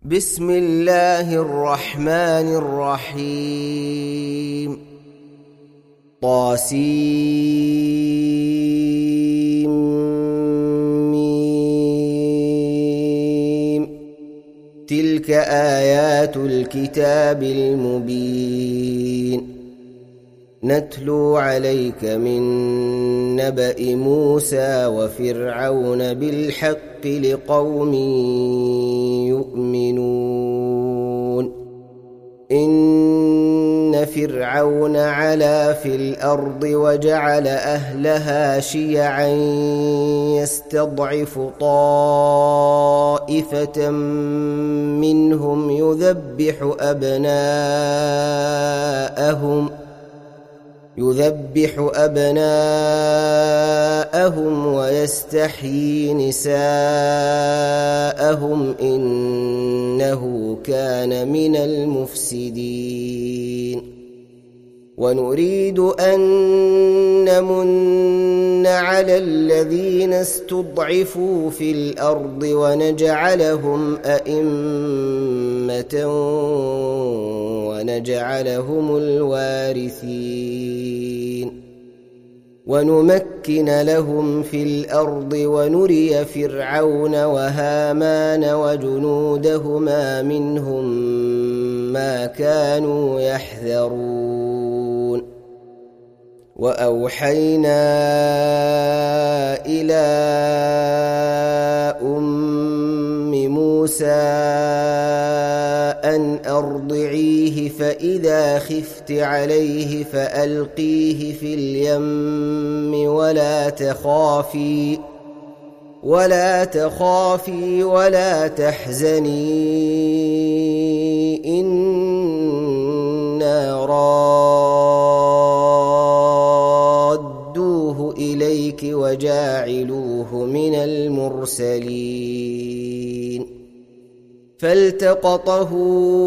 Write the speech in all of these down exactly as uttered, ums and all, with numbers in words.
بسم الله الرحمن الرحيم طاسيم تلك آيات الكتاب المبين نتلو عليك من نبأ موسى وفرعون بالحق لقوم يؤمنون إن فرعون علا في الأرض وجعل أهلها شيعا يستضعف طائفة منهم يذبح أبناءهم يذبح أبناءهم ويستحيي نساءهم إنه كان من المفسدين ونريد أن نمن على الذين استضعفوا في الأرض ونجعلهم أئمة ونجعلهم الوارثين ونمكن لهم في الأرض ونري فرعون وهامان وجنودهما منهم ما كانوا يحذرون وأوحينا إلى أم موسى أن أرضعيه فإذا خفت عليه فألقيه في اليم ولا تخافي ولا تخافي ولا تحزني إنا رادوه إليك وجاعلوه من المرسلين فالتقطه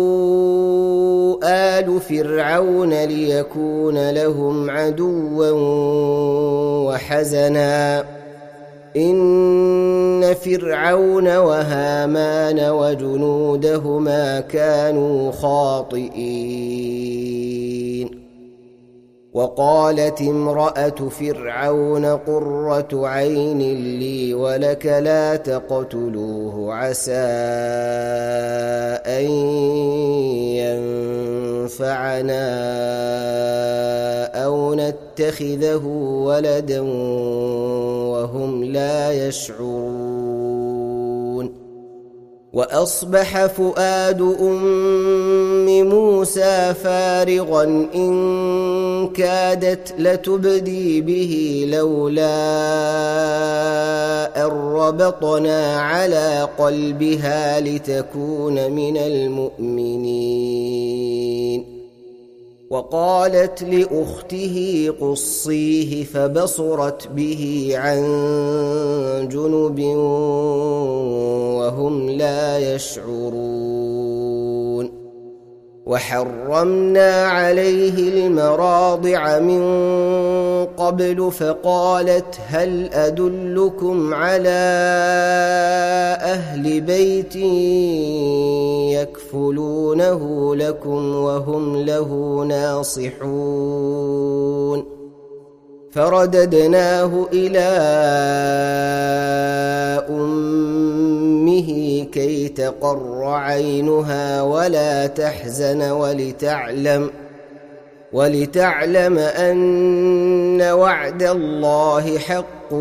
آل فرعون ليكون لهم عدوا وحزنا إن فرعون وهامان وجنودهما كانوا خاطئين وقالت امرأة فرعون قرة عين لي ولك لا تقتلوه عسى أن ينفعنا أو نتخذه ولدا وهم لا يشعرون وأصبح فؤاد أم موسى فارغا إن كادت لتبدي به لولا أن ربطنا على قلبها لتكون من المؤمنين وقالت لأخته قصيه فبصرت به عن جنب وهم لا يشعرون وحرمنا عليه المراضع من قبل فقالت هل أدلكم على أهل بيت يكفلونه لكم وهم له ناصحون فرددناه إلى أمه كي تقر عينها ولا تحزن ولتعلم ولتعلم أن وعد الله حق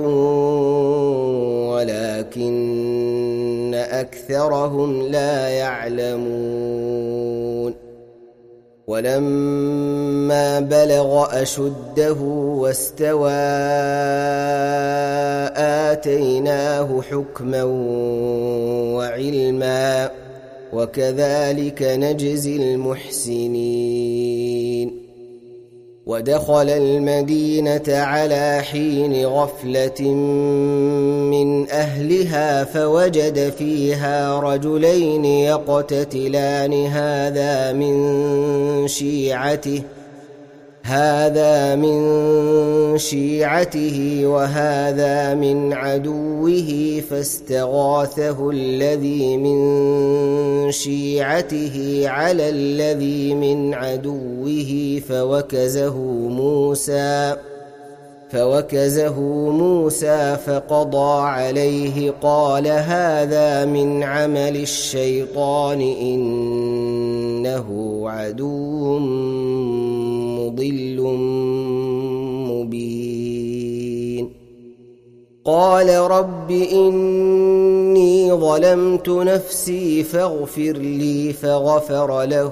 ولكن أكثرهم لا يعلمون ولما بلغ أشده واستوى آتيناه حكما وعلما وكذلك نجزي المحسنين ودخل المدينة على حين غفلة من أهلها فوجد فيها رجلين يقتتلان هذا من شيعته هذا من شيعته وهذا من عدوه فاستغاثه الذي من شيعته على الذي من عدوه فوكزه موسى فوكزه موسى فقضى عليه قال هذا من عمل الشيطان إنه عدو مضل مبين قال رب إني ظلمت نفسي فاغفر لي فغفر له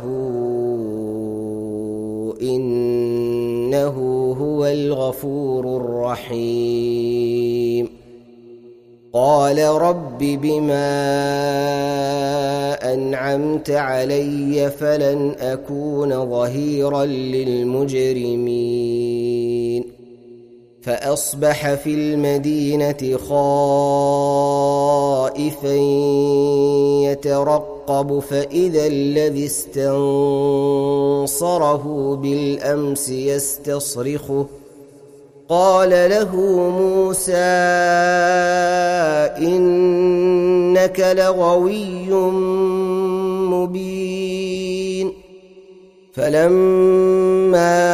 إنه هو الغفور الرحيم قال رب بما أنعمت علي فلن أكون ظهيرا للمجرمين فأصبح في المدينة خائفا يترقب فإذا الذي استنصره بالأمس يستصرخه قال له موسى إنك لغوي مبين فلما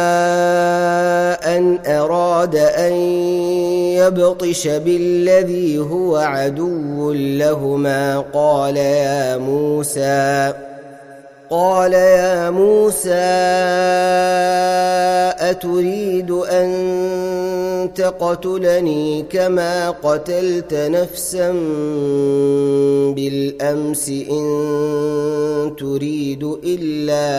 أن أراد أن يبطش بالذي هو عدو لهما قال يا موسى قال يا موسى أتريد أن تقتلني كما قتلت نفسا بالأمس إن تريد إلا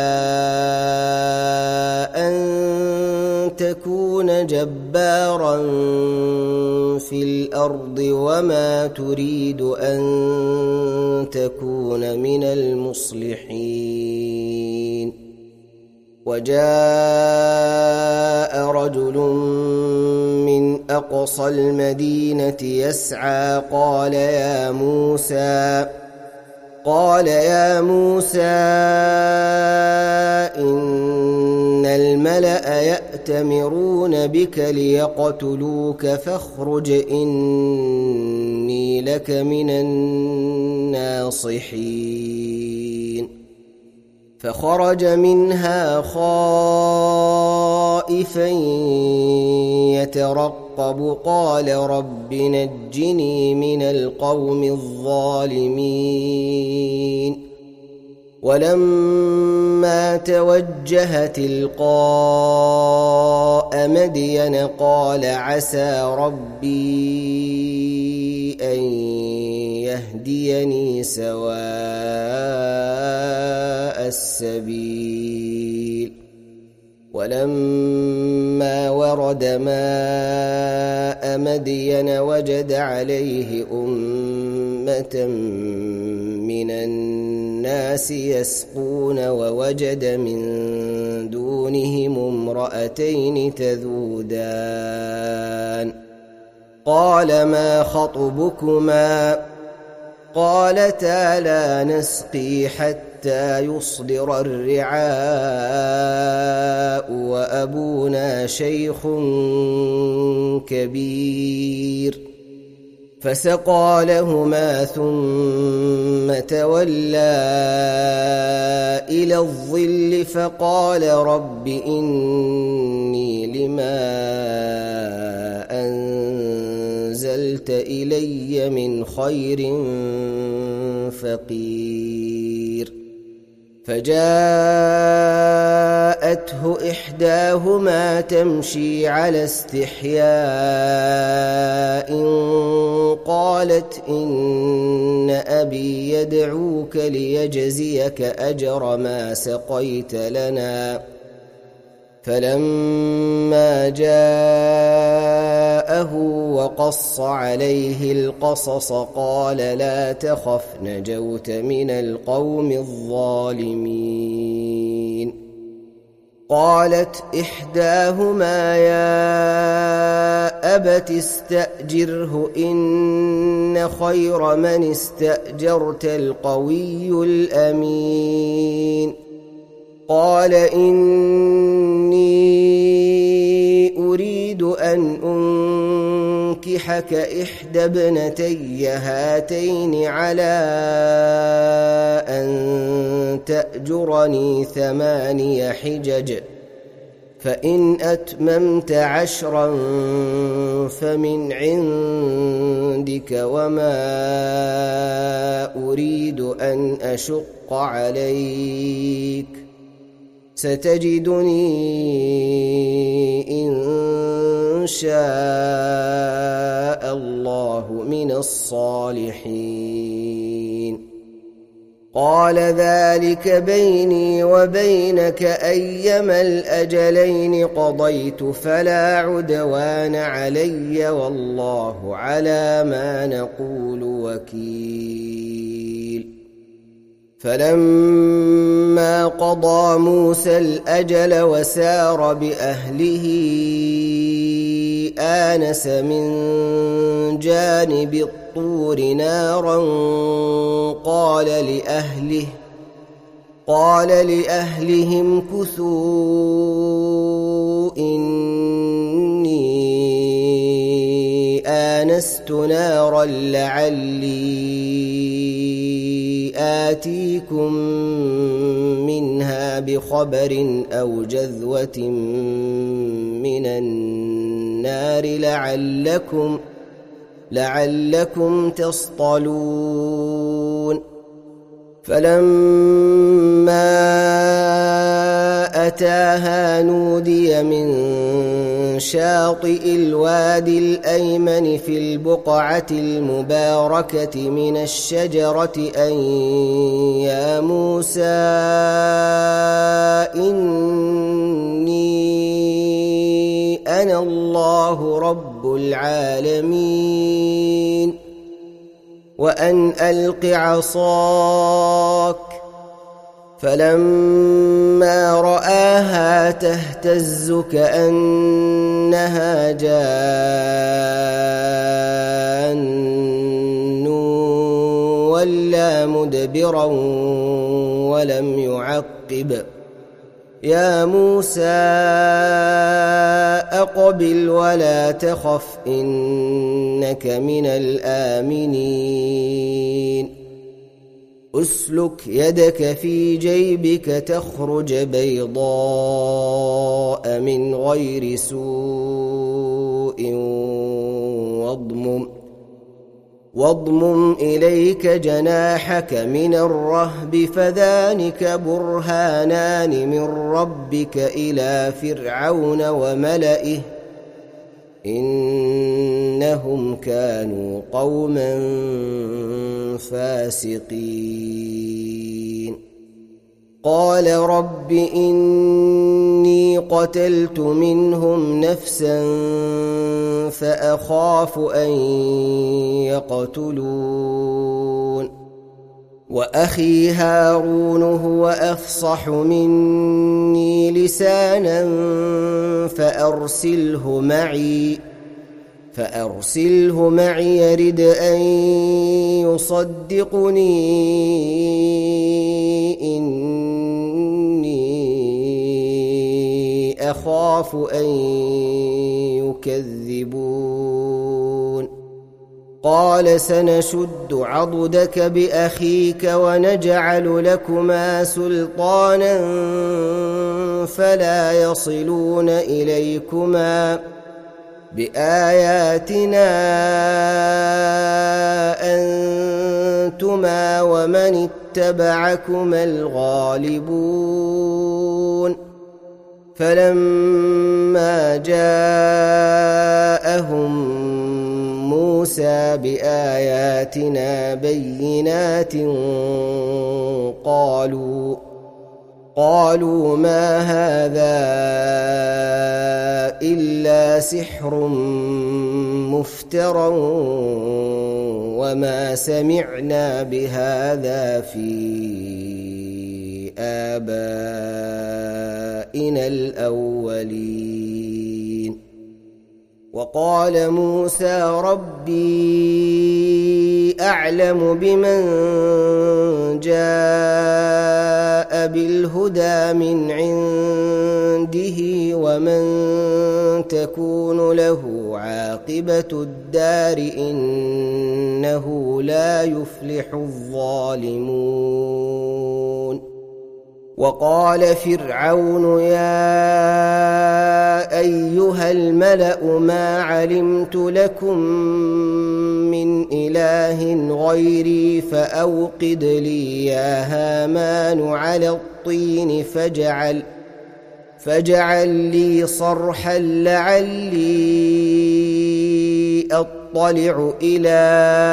أن تكون جبارا في الأرض وما تريد أن تكون من المصلحين وجاء رجل من أقصى المدينة يسعى قال يا موسى قال يا موسى إن الملأ يأتمرون بك ليقتلوك فاخرج إني لك من الناصحين فخرج منها خائفا يترقب قال رب نجني من القوم الظالمين ولما توجه تلقاء مدين قال عسى ربي أن يهديني سواء السبيل ولما ورد ماء مدين وجد عليه أمة من الناس يسقون ووجد من دونهم امرأتين تذودان قال ما خطبكما قالتا لا نسقي حتى يصدر الرعاء وأبونا شيخ كبير فسقى لهما ثم تولى إلى الظل فقال رب إني لما أنزلت إلي من خير فقير فجاءته إحداهما تمشي على استحياء قالت إن أبي يدعوك ليجزيك أجر ما سقيت لنا فلما جاءه وقص عليه القصص قال لا تخف نجوت من القوم الظالمين قالت إحداهما يا أبت استأجره إن خير من استأجرت القوي الأمين قال إني أريد أن أنكحك إحدى ابنتي هاتين على تأجرني ثماني حجج فإن أتممت عشرا فمن عندك وما أريد أن أشق عليك ستجدني إن شاء الله من الصالحين قال ذلك بيني وبينك أيما الأجلين قضيت فلا عدوان علي والله على ما نقول وكيل فلما قضى موسى الأجل وسار بأهله آنس من جانب الطور نارا قال لأهله قال لأهلهم كثوا إني آنست نارا لعلي آتيكم منها بخبر أو جذوة من النار لعلكم لعلكم تصطلون فلما أتاها نودي من شاطئ الوادي الأيمن في البقعة المباركة من الشجرة أن يا موسى إني أنا الله رب العالمين وأن ألق عصاك فلما رآها تهتز كأنها جان ولا مدبرا ولم يعقب يا موسى أقبل ولا تخف إنك من الآمنين أسلك يدك في جيبك تخرج بيضاء من غير سوء واضمم واضمم إليك جناحك من الرهب فذلك برهانان من ربك إلى فرعون وملئه إنهم كانوا قوما فاسقين قال رب إني قتلت منهم نفسا فأخاف أن يقتلون وأخي هارون هو أفصح مني لسانا فأرسله معي فأرسله معي يرد أن يصدقني إني أخاف أن يكذبون قال سنشد عضدك بأخيك ونجعل لكما سلطانا فلا يصلون إليكما بآياتنا أنتما ومن اتبعكما الغالبون فلما جاءهم موسى بآياتنا بينات قالوا قالوا ما هذا إلا سحر مفترى وما سمعنا بهذا في آبائنا الأولين وقال موسى ربي أعلم بمن جاء بالهدى من عنده ومن تكون له عاقبة الدار إنه لا يفلح الظالمون وقال فرعون يا أيها الملأ ما علمت لكم من إله غيري فأوقد لي يا هامان على الطين فاجعل فاجعل لي صرحا لعلي أطلع إلى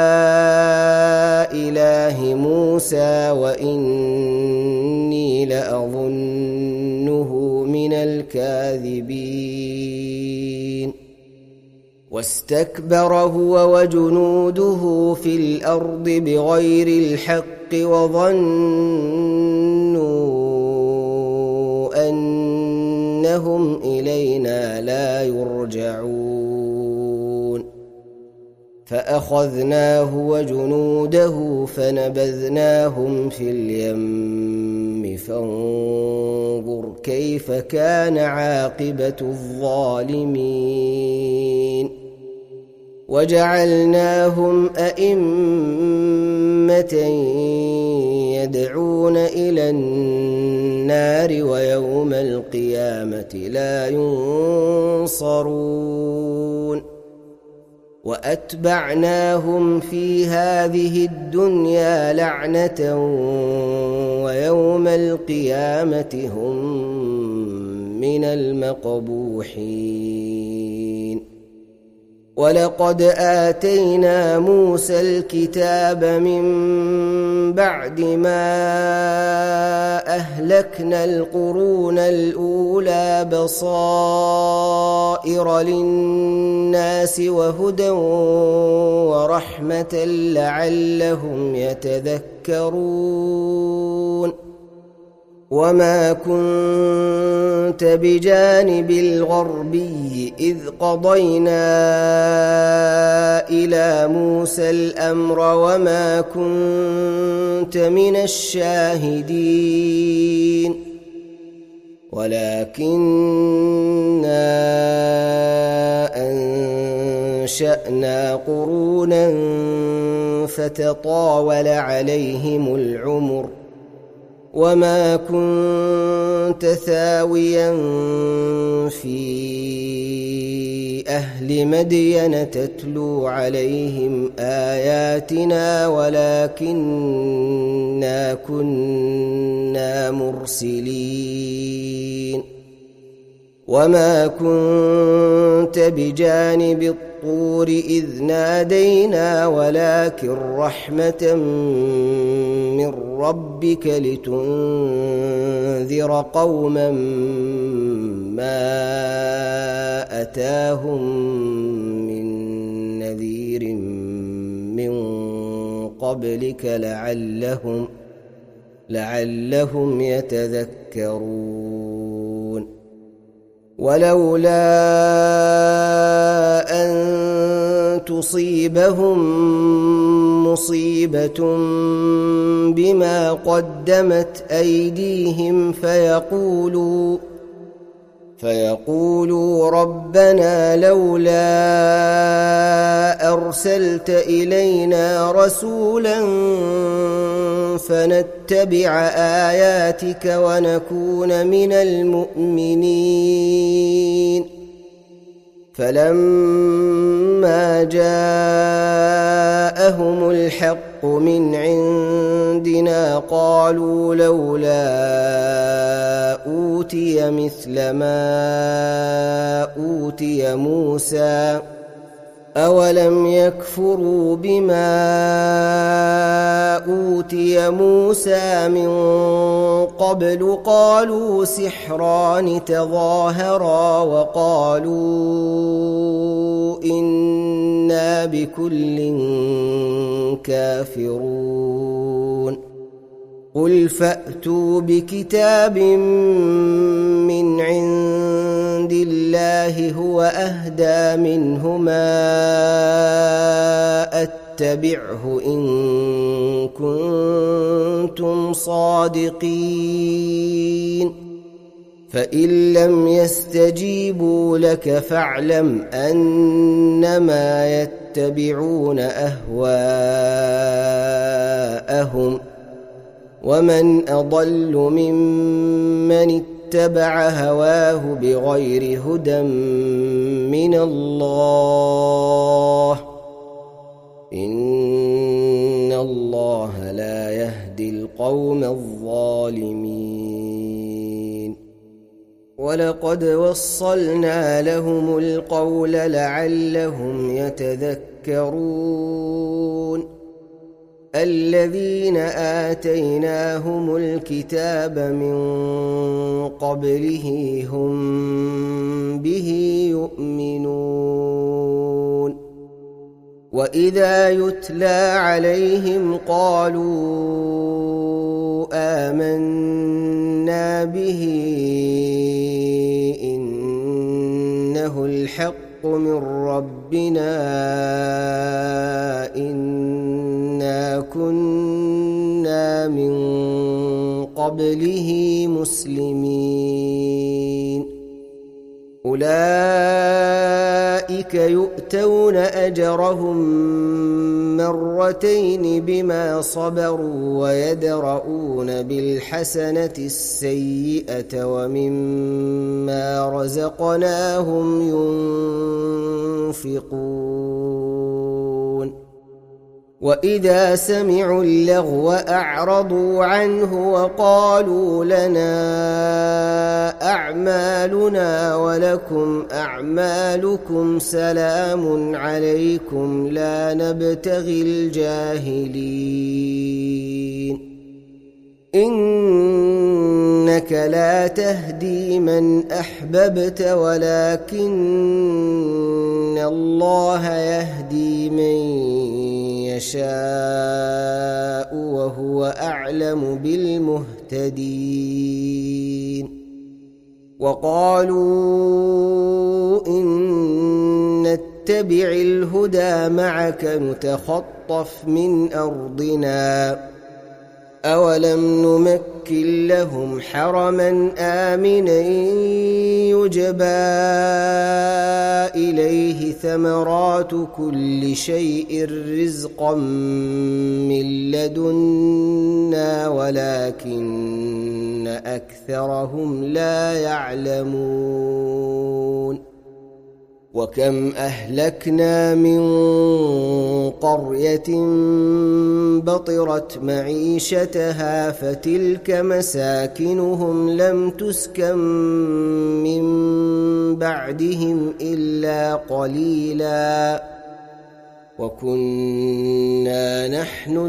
إله موسى وإني لأظنه من الكاذبين واستكبر هو وجنوده في الأرض بغير الحق وظنوا أنهم إلينا لا يرجعون فأخذناه وجنوده فنبذناهم في اليم فانظر كيف كان عاقبة الظالمين وجعلناهم أئمة يدعون إلى النار ويوم القيامة لا ينصرون وأتبعناهم في هذه الدنيا لعنة ويوم القيامة هم من المقبوحين ولقد آتينا موسى الكتاب من بعد ما أهلكنا القرون الأولى بصائر للناس وهدى ورحمة لعلهم يتذكرون وما كنت بجانب الغربي إذ قضينا إلى موسى الأمر وما كنت من الشاهدين ولكننا أنشأنا قرونا فتطاول عليهم العمر وما كنت ثاويا في أهل مدين تتلو عليهم آياتنا ولكننا كنا مرسلين وما كنت بجانب الطور إذ نادينا ولكن رحمة من ربك لتنذر قوما ما أتاهم من نذير من قبلك لعلهم لعلهم يتذكرون ولولا أن تصيبهم مصيبة بما قدمت أيديهم فيقولوا فيقولوا ربنا لولا أرسلت إلينا رسولا فنتبع آياتك ونكون من المؤمنين فلما جاءهم الحق من عندنا قالوا لولا أوتي مثل ما أوتي موسى أولم يكفروا بما أوتي موسى من قبل قالوا سحران تظاهرا وقالوا إنا بكل كافرون قل فأتوا بكتاب من عند الله هو أهدى منهما أتبعه إن كنتم صادقين فإن لم يستجيبوا لك فاعلم أنما يتبعون أهواءهم ومن أضل ممن اتبع هواه بغير هدى من الله إن الله لا يهدي القوم الظالمين ولقد وصلنا لهم القول لعلهم يتذكرون الذين آتيناهم الكتاب من قبله هم به يؤمنون وإذا يتلى عليهم قالوا آمنا به إنه الحق من ربنا إنا كنا من قبله مسلمين أولئك يؤتون أجرهم مرتين بما صبروا ويدرؤون بالحسنة السيئة ومما رزقناهم ينفقون وإذا سمعوا اللغو أعرضوا عنه وقالوا لنا أعمالنا ولكم أعمالكم سلام عليكم لا نبتغي الجاهلين إنك لا تهدي من أحببت ولكن الله يهدي من يشاء وهو أعلم بالمهتدين وقالوا إن نتبع الهدى معك نتخطف من أرضنا أولم نمكن لهم حرما آمنا يجبى إليه ثمرات كل شيء رزقا من لدنا ولكن أكثرهم لا يعلمون وكم أهلكنا من قرية بطرت معيشتها فتلك مساكنهم لم تسكن من بعدهم إلا قليلا وكنا نحن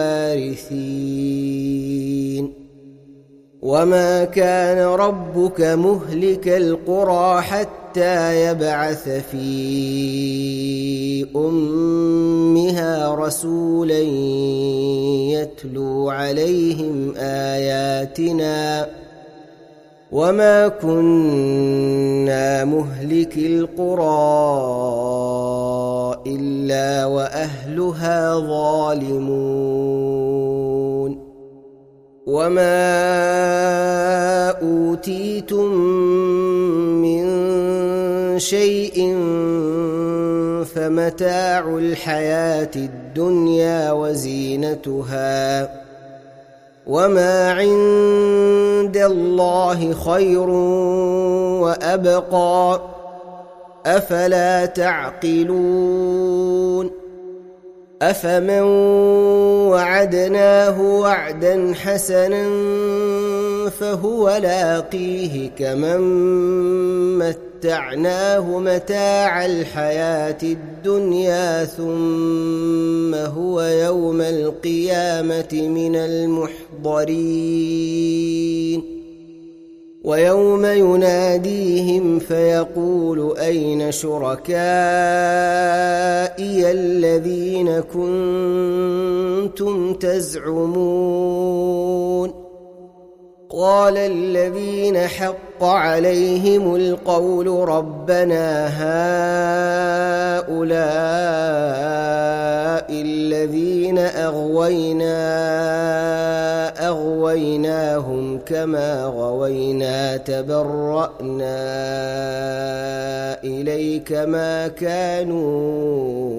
الوارثين وما كان ربك مهلك القرى حتى يبعث في أمها رسولا يتلو عليهم آياتنا وما كنا مهلك القرى إلا وأهلها ظالمون وما أوتيتم من شيء فمتاع الحياة الدنيا وزينتها وما عند الله خير وأبقى أفلا تعقلون أفمن وعدناه وعدا حسنا فهو لاقيه كمن متعناه متاع الحياة الدنيا ثم هو يوم القيامة من المحضرين ويوم يناديهم فيقول أين شركائي الذين كنتم تزعمون قال الذين حق عليهم القول ربنا هؤلاء الذين أغوينا أغويناهم كما غوينا تبرأنا إليك ما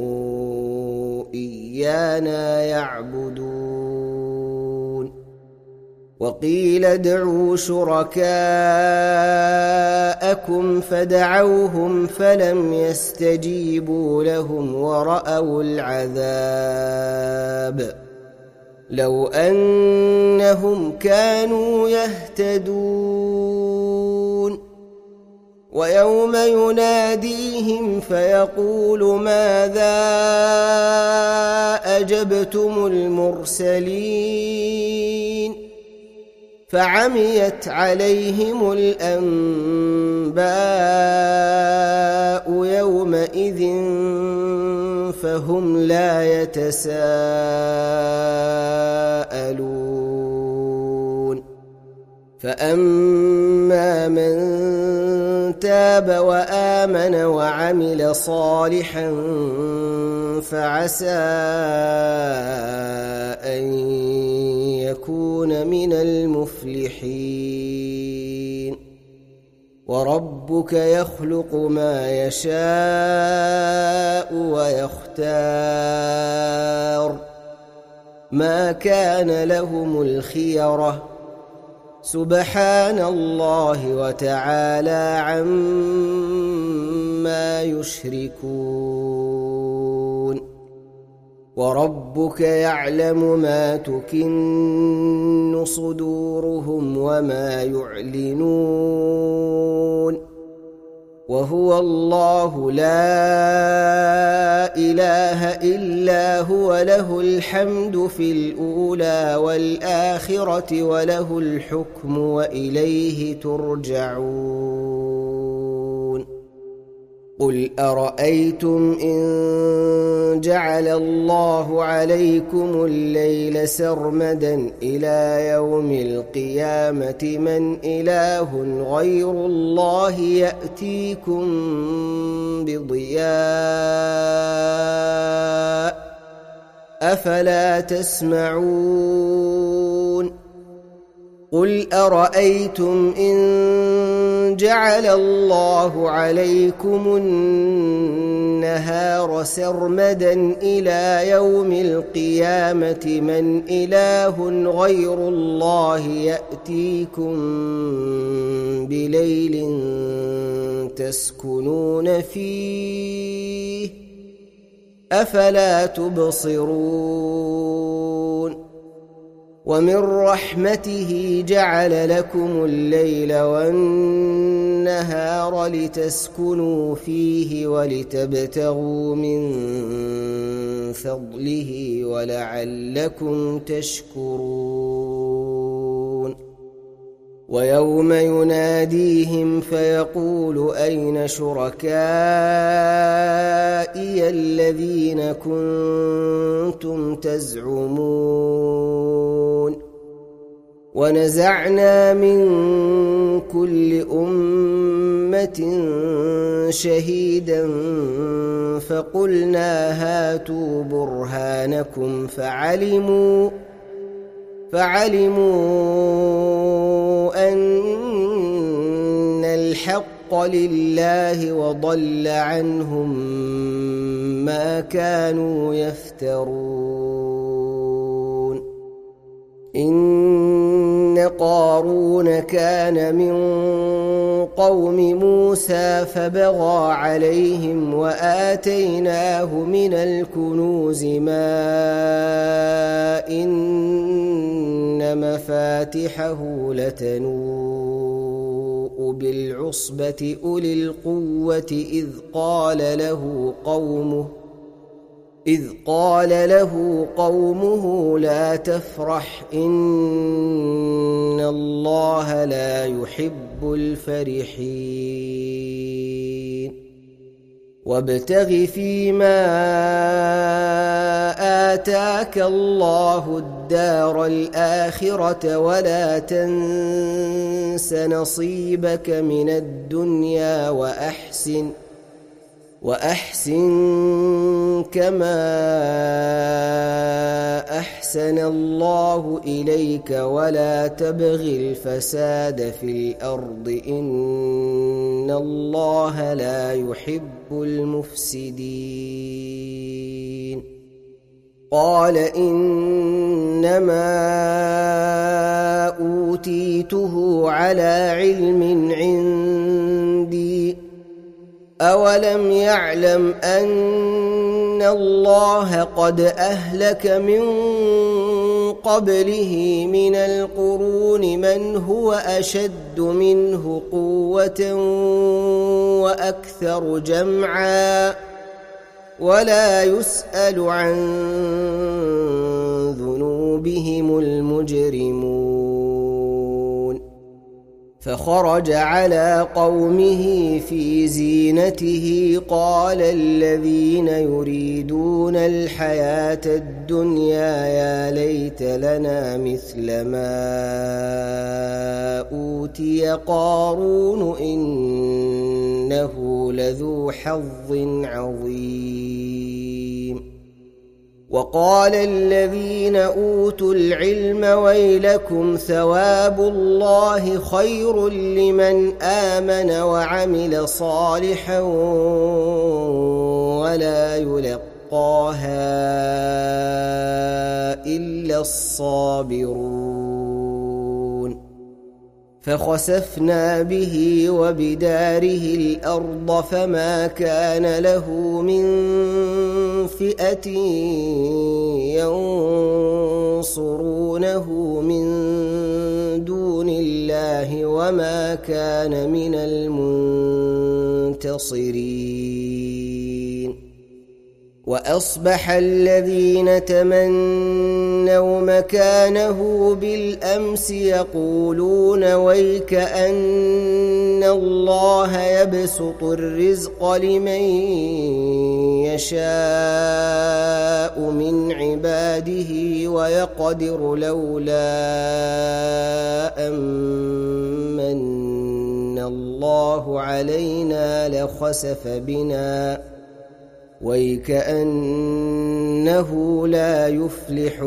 كانوا إيانا يعبدون وقيل ادعوا شركاءكم فدعوهم فلم يستجيبوا لهم ورأوا العذاب لو أنهم كانوا يهتدون ويوم يناديهم فيقول ماذا أجبتم المرسلين فعميت عليهم الأنباء يومئذ فهم لا يتساءلون فأما من تاب وآمن وعمل صالحا فعسى أن يكون من المفلحين وربك يخلق ما يشاء ويختار ما كان لهم الخيرة سبحان الله وتعالى عما يشركون وربك يعلم ما تكن صدورهم وما يعلنون وهو الله لا إله إلا هو له الحمد في الأولى والآخرة وله الحكم وإليه ترجعون قل أرأيتم إن جعل الله عليكم الليل سرمدا إلى يوم القيامة من إله غير الله يأتيكم بضياء أفلا تسمعون قل أرأيتم إن جعل الله عليكم النهار سرمدا إلى يوم القيامة من إله غير الله يأتيكم بليل تسكنون فيه أفلا تبصرون ومن رحمته جعل لكم الليل والنهار لتسكنوا فيه ولتبتغوا من فضله ولعلكم تشكرون ويوم يناديهم فيقول أين شركائي الذين كنتم تزعمون ونزعنا من كل أمة شهيدا فقلنا هاتوا برهانكم فعلموا فعلموا أن الحق لله وضل عنهم ما كانوا يفترون إن قارون كان من قوم موسى فبغى عليهم وآتيناه من الكنوز ما إن مفاتحه لتنوء بالعصبة أولي القوة إذ قال له قومه إذ قال له قومه لا تفرح إن الله لا يحب الفرحين وابتغ فيما آتاك الله الدار الآخرة ولا تنس نصيبك من الدنيا وأحسن وأحسن كما أحسن الله إليك ولا تبغ الفساد في الأرض إن الله لا يحب المفسدين قال إنما أوتيته على علم عندي أولم يعلم أن الله قد أهلك من قبله من القرون من هو أشد منه قوة وأكثر جمعا ولا يسأل عن ذنوبهم المجرمون فخرج على قومه في زينته قال الذين يريدون الحياة الدنيا يا ليت لنا مثل ما أوتي قارون إنه لذو حظ عظيم وقال الذين أوتوا العلم ويلكم ثواب الله خير لمن آمن وعمل صالحا ولا يلقاها إلا الصابرون فخسفنا به وبداره الأرض فما كان له من فئة ينصرونه من دون الله وما كان من المنتصرين وأصبح الذين تمنوا مكانه بالأمس يقولون ويك أن الله يبسط الرزق لمن يشاء من عباده ويقدر لولا أمن الله علينا لخسف بنا ويكأنه لا يفلح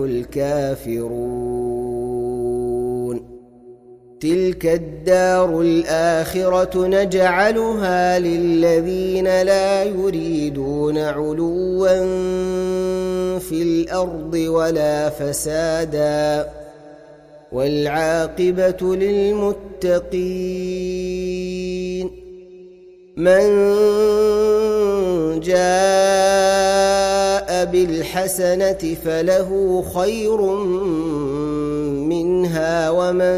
الكافرون تلك الدار الآخرة نجعلها للذين لا يريدون علوا في الأرض ولا فسادا والعاقبة للمتقين من جاء بالحسنة فله خير منها ومن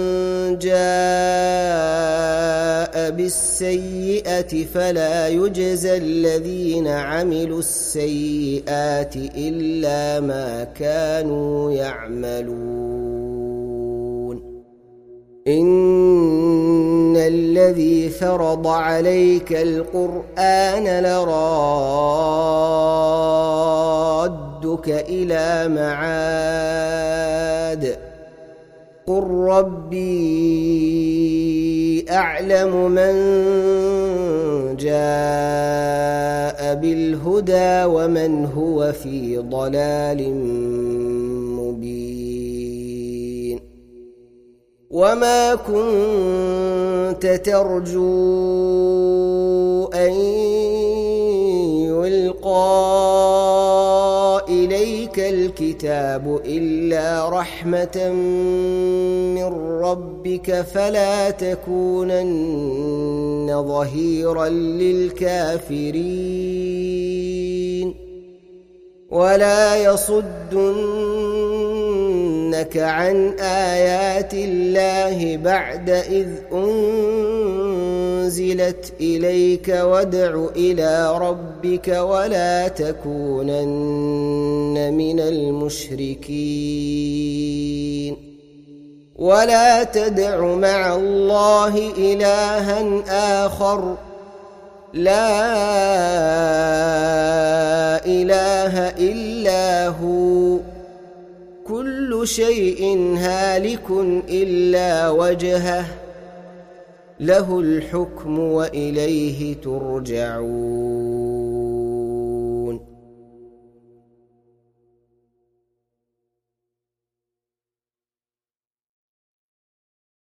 جاء بالسيئة فلا يجزى الذين عملوا السيئات إلا ما كانوا يعملون إن الذي فرض عليك القرآن لرادك إلى معاد قل ربي أعلم من جاء بالهدى ومن هو في ضلال مبين وما كنت ترجو أن يلقى إليك الكتاب إلا رحمة من ربك فلا تكونن ظهيرا للكافرين ولا يصدنك عن آيات الله بعد إذ أنزلت إليك وادع إلى ربك ولا تكونن من المشركين ولا تدع مع الله إلها آخر لا إله إلا هو كل شيء هالك إلا وجهه له الحكم وإليه ترجعون